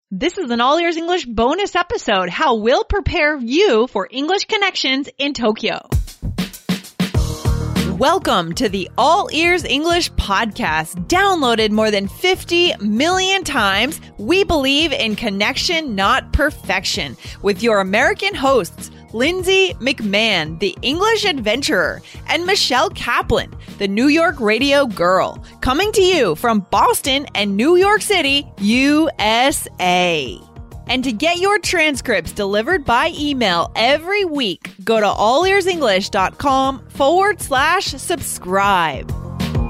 This is an All Ears English bonus episode, how we'll prepare you for English connections in Tokyo. Welcome to the All Ears English podcast. Downloaded more than 50 million times, we believe in connection, not perfection. With your American hosts, Lindsay McMahon, the English adventurer, and Michelle Kaplan, the New York radio girl, coming to you from Boston and New York City, USA. And to get your transcripts delivered by email every week, go to allearsenglish.com/subscribe.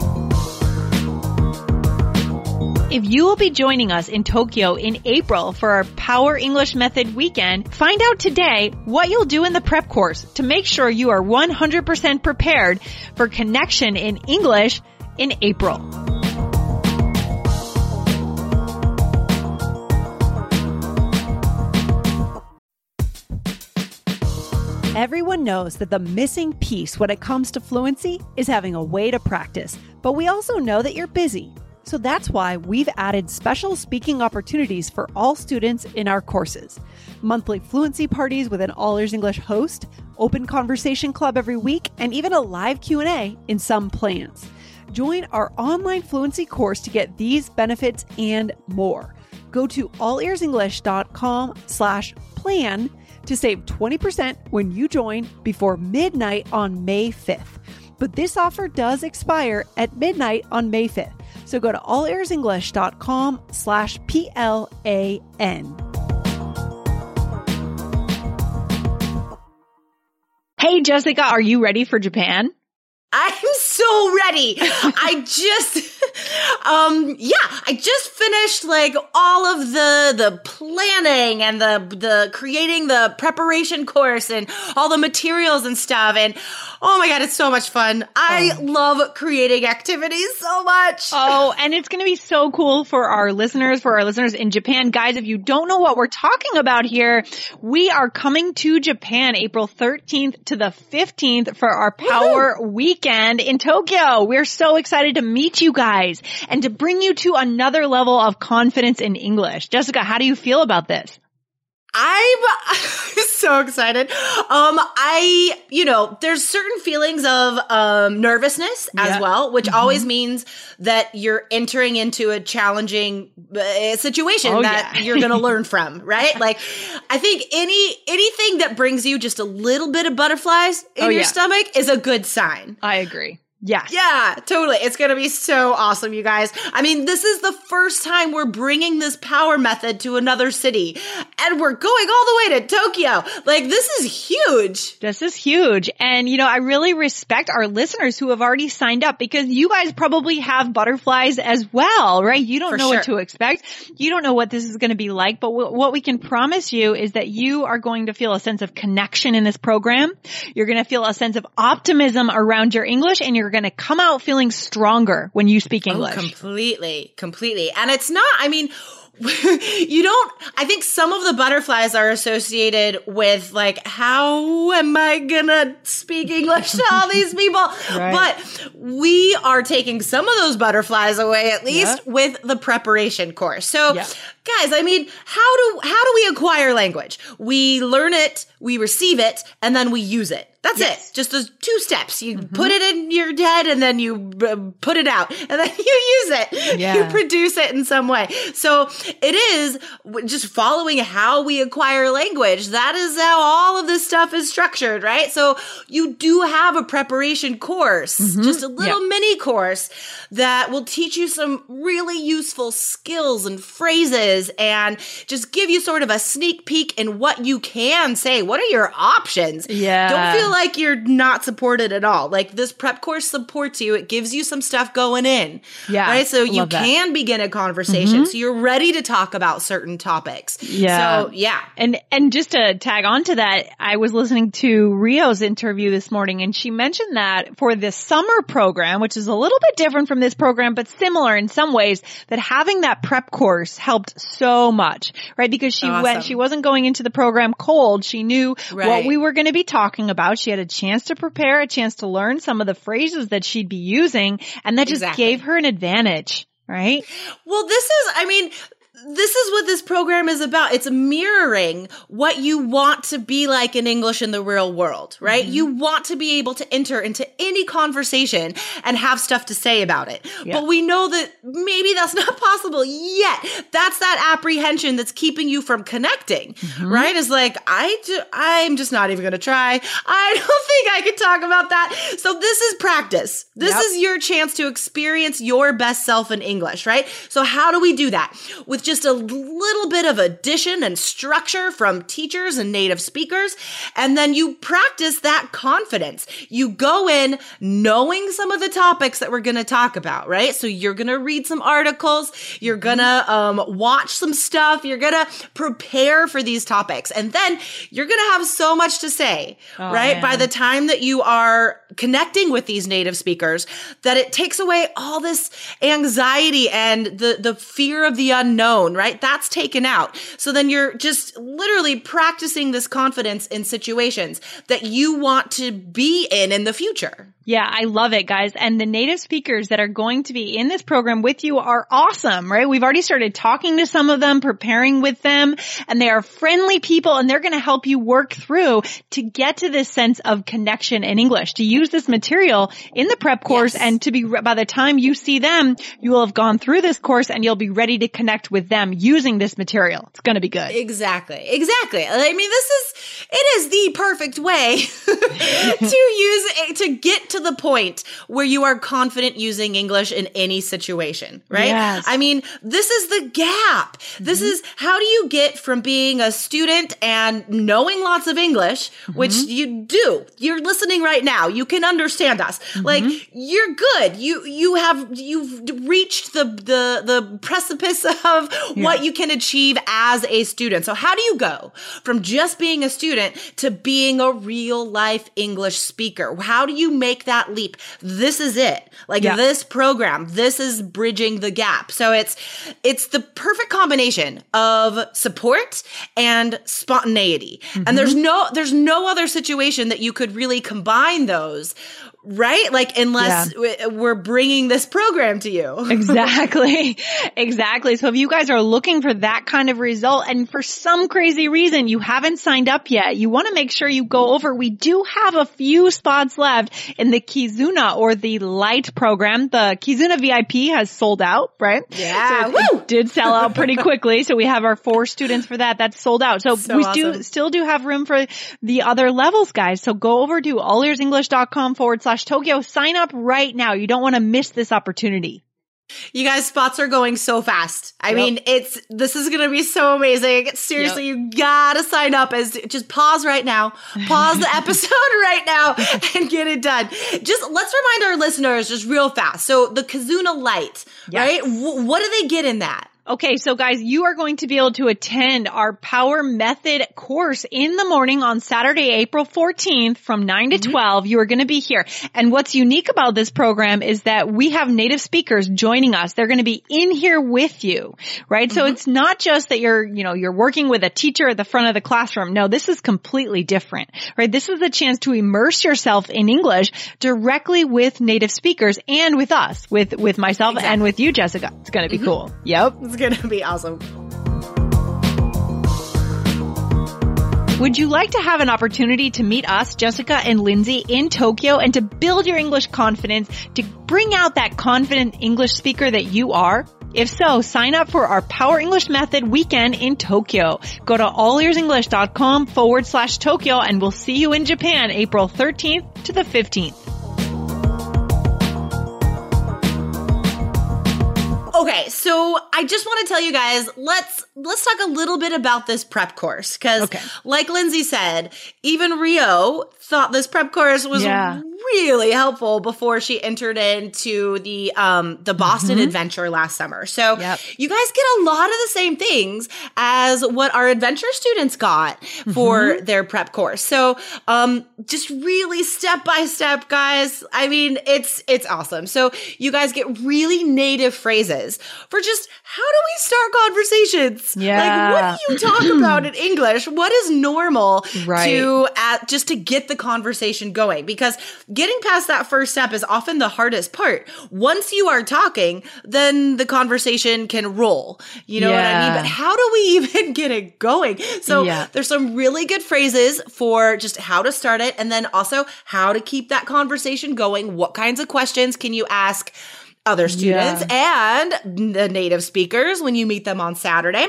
If you will be joining us in Tokyo in April for our Power English Method weekend, find out today what you'll do in the prep course to make sure you are 100% prepared for connection in English in April. Everyone knows that the missing piece when it comes to fluency is having a way to practice, but we also know that you're busy. So that's why we've added special speaking opportunities for all students in our courses. Monthly fluency parties with an All Ears English host, open conversation club every week, and even a live Q&A in some plans. Join our online fluency course to get these benefits and more. Go to allearsenglish.com/plan to save 20% when you join before midnight on May 5th. But this offer does expire at midnight on May 5th. So go to allearsenglish.com/PLAN. Hey, Jessica, are you ready for Japan? I'm so ready. I just finished like all of the planning and the creating the preparation course and all the materials and stuff. And oh my God, it's so much fun. I love creating activities so much. Oh, and it's going to be so cool for our listeners in Japan. Guys, if you don't know what we're talking about here, we are coming to Japan April 13th to the 15th for our Power Weekend in Tokyo. We're so excited to meet you guys and to bring you to another level of confidence in English. Jessica, how do you feel about this? I'm so excited. There's certain feelings of nervousness as well, which always means that you're entering into a challenging situation you're going to learn from, right? Like, I think anything that brings you just a little bit of butterflies in your stomach is a good sign. I agree. Yes. Yeah, totally. It's going to be so awesome, you guys. I mean, this is the first time we're bringing this power method to another city, and we're going all the way to Tokyo. Like, this is huge. This is huge. And, I really respect our listeners who have already signed up because you guys probably have butterflies as well, right? You don't know what to expect. You don't know what this is going to be like, but what we can promise you is that you are going to feel a sense of connection in this program. You're going to feel a sense of optimism around your English, and you're going to come out feeling stronger when you speak English. Oh, completely. And it's not, I think some of the butterflies are associated with like, how am I gonna speak English to all these people? Right. But we are taking some of those butterflies away, at least with the preparation course. So guys, how do we acquire language? We learn it, we receive it, and then we use it. That's it. Just those two steps. You put it in your head and then you put it out and then you use it. Yeah. You produce it in some way. So it is just following how we acquire language. That is how all of this stuff is structured, right? So you do have a preparation course, just a little mini course that will teach you some really useful skills and phrases and just give you sort of a sneak peek in what you can say. What are your options? Yeah. Don't feel like you're not supported at all. Like, this prep course supports you. It gives you some stuff going in. Yeah. Right? So you can begin a conversation. So you're ready to talk about certain topics. Yeah. So yeah. And just to tag on to that, I was listening to Rio's interview this morning, and she mentioned that for the summer program, which is a little bit different from this program, but similar in some ways, that having that prep course helped so much, right? Because she wasn't going into the program cold. She knew what we were going to be talking about. She had a chance to prepare, a chance to learn some of the phrases that she'd be using, and that just gave her an advantage, right? Well, this is what this program is about. It's mirroring what you want to be like in English in the real world, right? You want to be able to enter into any conversation and have stuff to say about it. But we know that maybe that's not possible yet. That's that apprehension that's keeping you from connecting, right? It's like, I'm just not even going to try. I don't think I can talk about that. So this is practice. This is your chance to experience your best self in English, right? So how do we do that? With just a little bit of addition and structure from teachers and native speakers. And then you practice that confidence. You go in knowing some of the topics that we're going to talk about, right? So you're going to read some articles. You're going to watch some stuff. You're going to prepare for these topics. And then you're going to have so much to say, right? Man. By the time that you are connecting with these native speakers, that it takes away all this anxiety and the fear of the unknown, right? That's taken out. So then you're just literally practicing this confidence in situations that you want to be in the future. Yeah, I love it, guys. And the native speakers that are going to be in this program with you are awesome, right? We've already started talking to some of them, preparing with them, and they are friendly people, and they're going to help you work through to get to this sense of connection in English, to use this material in the prep course, and to be, by the time you see them, you will have gone through this course and you'll be ready to connect with them using this material. It's going to be good. Exactly. I mean, it is the perfect way to get to the point where you are confident using English in any situation, right? Yes. I mean, this is the gap. This is how do you get from being a student and knowing lots of English, which you do. You're listening right now. You can understand us. Like, you're good. You've reached the precipice of what you can achieve as a student. So how do you go from just being a student to being a real life English speaker? How do you make that leap? This is it. This program, this is bridging the gap. So it's the perfect combination of support and spontaneity. And there's no other situation that you could really combine those, right? Like, unless we're bringing this program to you. Exactly. So if you guys are looking for that kind of result, and for some crazy reason you haven't signed up yet, you want to make sure you go over. We do have a few spots left in the Kizuna or the Light program. The Kizuna VIP has sold out, right? Yeah. So it did sell out pretty quickly. So we have our 4 students for that. That's sold out. So we awesome. Still do have room for the other levels, guys. So go over to allearsenglish.com/Tokyo. Sign up right now. You don't want to miss this opportunity. You guys, spots are going so fast. I mean, this is going to be so amazing. Seriously, you gotta sign up. Just pause right now, pause the episode right now and get it done. Just let's remind our listeners just real fast. So the Kizuna Light, right? What do they get in that? Okay, so guys, you are going to be able to attend our Power Method course in the morning on Saturday, April 14th from 9 to 12. You are going to be here. And what's unique about this program is that we have native speakers joining us. They're going to be in here with you, right? So it's not just that you're working with a teacher at the front of the classroom. No, this is completely different, right? This is a chance to immerse yourself in English directly with native speakers and with us, with myself and with you, Jessica. It's going to be cool. Yep. It's going to be awesome. Would you like to have an opportunity to meet us, Jessica and Lindsay, in Tokyo and to build your English confidence, to bring out that confident English speaker that you are? If so, sign up for our Power English Method weekend in Tokyo. Go to allearsenglish.com/Tokyo and we'll see you in Japan April 13th to the 15th. Okay, so I just want to tell you guys, let's talk a little bit about this prep course, because like Lindsay said, even Rio thought this prep course was really helpful before she entered into the Boston adventure last summer. So you guys get a lot of the same things as what our adventure students got for their prep course. So just really step by step, guys. I mean, it's awesome. So you guys get really native phrases for just how do we start conversations? Like, what do you talk about in English? What is normal to just to get the conversation going? Because getting past that first step is often the hardest part. Once you are talking, then the conversation can roll. You know what I mean? But how do we even get it going? So there's some really good phrases for just how to start it, and then also how to keep that conversation going. What kinds of questions can you ask other students and the native speakers when you meet them on Saturday?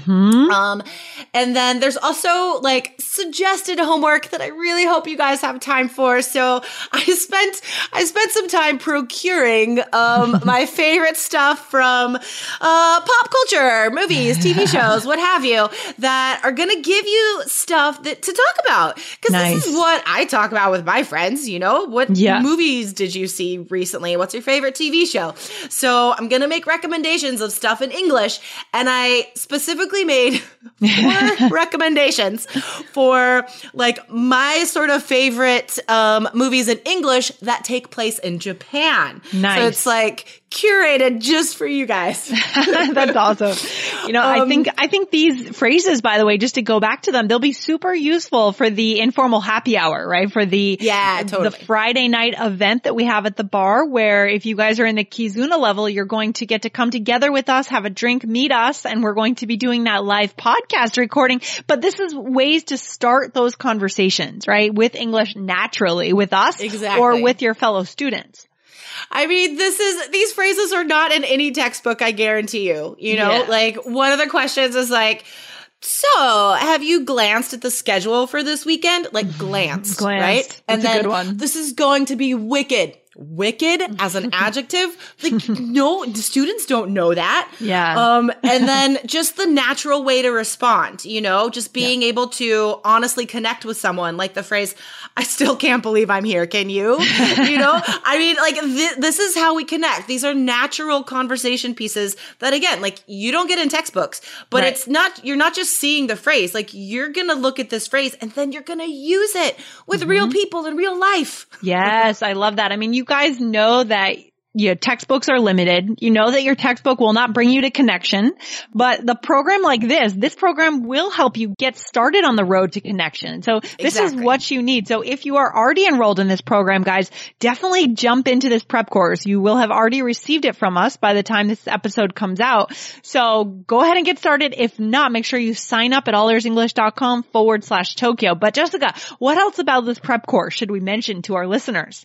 And then there's also like suggested homework that I really hope you guys have time for. So I spent some time procuring my favorite stuff from pop culture, movies, TV shows, what have you, that are going to give you stuff to talk about. Because this is what I talk about with my friends, you know? What movies did you see recently? What's your favorite TV show? So I'm going to make recommendations of stuff in English, and I specifically made 4 recommendations for like my sort of favorite movies in English that take place in Japan. Nice. So it's like curated just for you guys. That's awesome. You know, I think these phrases, by the way, just to go back to them, they'll be super useful for the informal happy hour, right? For the the Friday night event that we have at the bar, where if you guys are in the Kizuna level, you're going to get to come together with us, have a drink, meet us, and we're going to be doing that live podcast recording. But this is ways to start those conversations, right? With English naturally with us or with your fellow students. I mean, these phrases are not in any textbook, I guarantee you. You know, like one of the questions is like, so have you glanced at the schedule for this weekend? Like glanced. Right? And then a good one. This is going to be wicked. Wicked as an adjective. Like, no, the students don't know that. And then just the natural way to respond, you know, just being able to honestly connect with someone, like the phrase, I still can't believe I'm here. Can you? You know, I mean, like this is how we connect. These are natural conversation pieces that, again, like you don't get in textbooks, but it's not, you're not just seeing the phrase, like you're going to look at this phrase and then you're going to use it with real people in real life. Yes. I love that. I mean, you guys know that your textbooks are limited. You know that your textbook will not bring you to connection, but the program like this program will help you get started on the road to connection. So this is what you need. So if you are already enrolled in this program, guys, definitely jump into this prep course. You will have already received it from us by the time this episode comes out. So go ahead and get started. If not, make sure you sign up at allearsenglish.com/Tokyo. But Jessica, what else about this prep course should we mention to our listeners?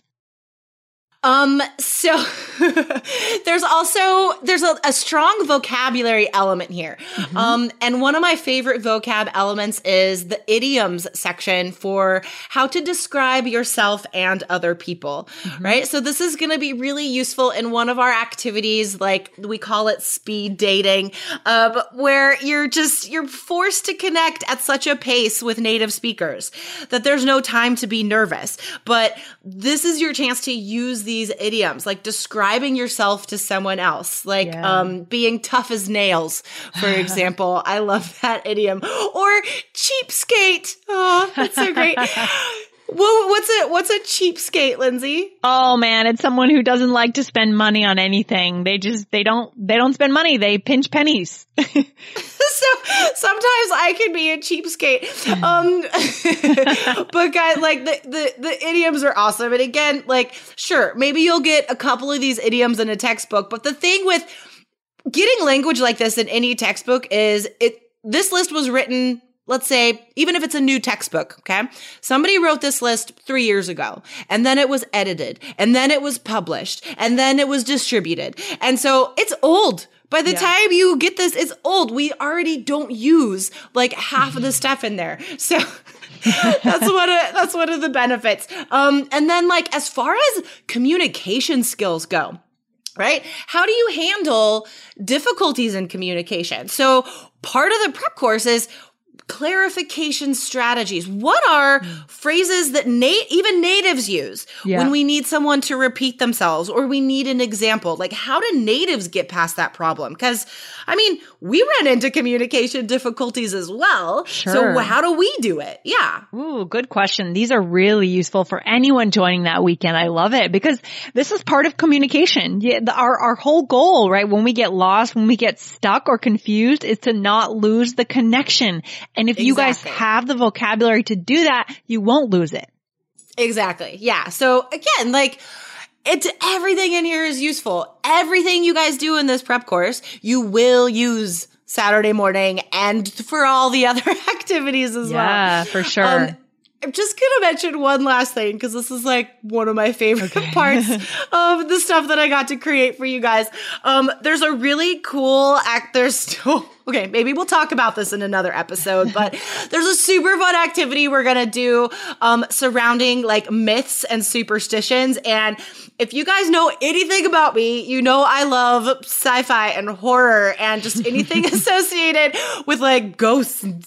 So there's a strong vocabulary element here. And one of my favorite vocab elements is the idioms section for how to describe yourself and other people, right? So this is going to be really useful in one of our activities, like we call it speed dating, where you're forced to connect at such a pace with native speakers that there's no time to be nervous. But this is your chance to use these idioms, like describing yourself to someone else, like being tough as nails, for example. I love that idiom. Or cheapskate. Oh, that's so great. Well, what's a cheapskate, Lindsay? Oh man, it's someone who doesn't like to spend money on anything. They don't spend money. They pinch pennies. So sometimes I can be a cheapskate. But guys, like the idioms are awesome. And again, like, sure, maybe you'll get a couple of these idioms in a textbook, but the thing with getting language like this in any textbook is this list was written, let's say, even if it's a new textbook, okay? Somebody wrote this list 3 years ago, and then it was edited, and then it was published, and then it was distributed. And so it's old. By the time you get this, it's old. We already don't use like half of the stuff in there. So that's one of the benefits. And then like as far as communication skills go, right? How do you handle difficulties in communication? So part of the prep course is clarification strategies. What are phrases that even natives use when we need someone to repeat themselves or we need an example? Like, how do natives get past that problem? Because, I mean, we run into communication difficulties as well. Sure. So how do we do it? Yeah. Ooh, good question. These are really useful for anyone joining that weekend. I love it because this is part of communication. Our whole goal, right, when we get lost, when we get stuck or confused, is to not lose the connection. And if you guys have the vocabulary to do that, you won't lose it. Exactly. Yeah. So again, like, everything in here is useful. Everything you guys do in this prep course, you will use Saturday morning and for all the other activities as well. Yeah, for sure. I'm just going to mention one last thing because this is like one of my favorite parts of the stuff that I got to create for you guys. There's a really cool okay, maybe we'll talk about this in another episode, but there's a super fun activity we're going to do surrounding like myths and superstitions. And if you guys know anything about me, you know I love sci-fi and horror and just anything associated with like ghosts and,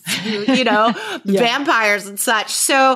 vampires and such. So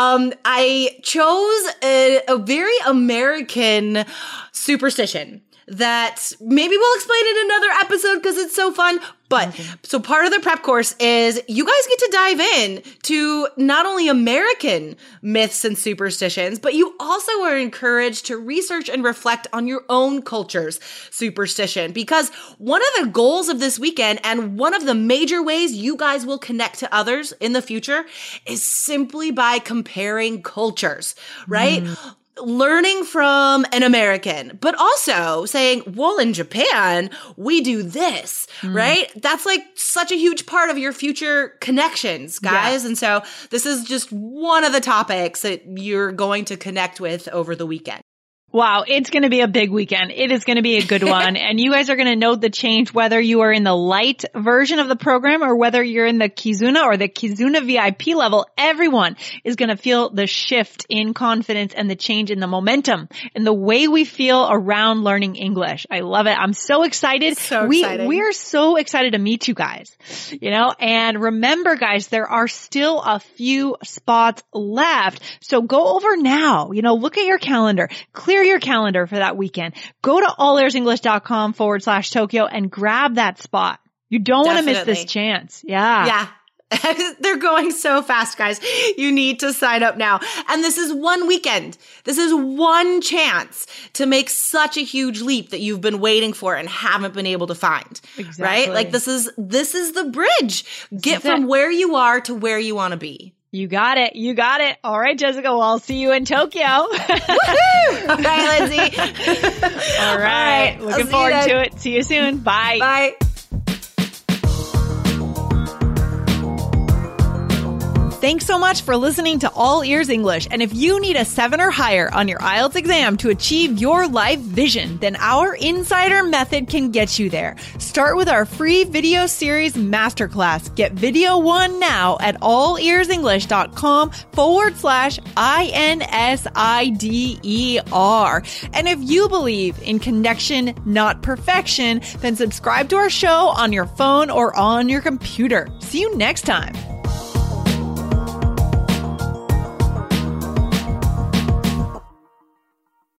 I chose a very American superstition that maybe we'll explain in another episode because it's so fun. But so part of the prep course is you guys get to dive in to not only American myths and superstitions, but you also are encouraged to research and reflect on your own culture's superstition. Because one of the goals of this weekend and one of the major ways you guys will connect to others in the future is simply by comparing cultures, right? Learning from an American, but also saying, well, in Japan, we do this, right? That's like such a huge part of your future connections, guys. Yeah. And so this is just one of the topics that you're going to connect with over the weekend. Wow, it's going to be a big weekend. It is going to be a good one. And you guys are going to note the change whether you are in the light version of the program or whether you're in the Kizuna or the Kizuna VIP level. Everyone is going to feel the shift in confidence and the change in the momentum and the way we feel around learning English. I love it. I'm so excited. We're so excited to meet you guys, and remember guys, there are still a few spots left. So go over now, look at your calendar, clear your calendar for that weekend. Go to allearsenglish.com/Tokyo and grab that spot. You don't want to miss this chance. Yeah. They're going so fast, guys. You need to sign up now. And this is one weekend. This is one chance to make such a huge leap that you've been waiting for and haven't been able to find. Exactly. Right? Like this is the bridge. Get from where you are to where you want to be. You got it. All right, Jessica. Well, I'll see you in Tokyo. Woohoo! All right, Lindsay. All right. Looking forward to it. See you soon. Bye. Bye. Thanks so much for listening to All Ears English. And if you need a 7 or higher on your IELTS exam to achieve your life vision, then our Insider Method can get you there. Start with our free video series masterclass. Get video 1 now at allearsenglish.com/INSIDER. And if you believe in connection, not perfection, then subscribe to our show on your phone or on your computer. See you next time.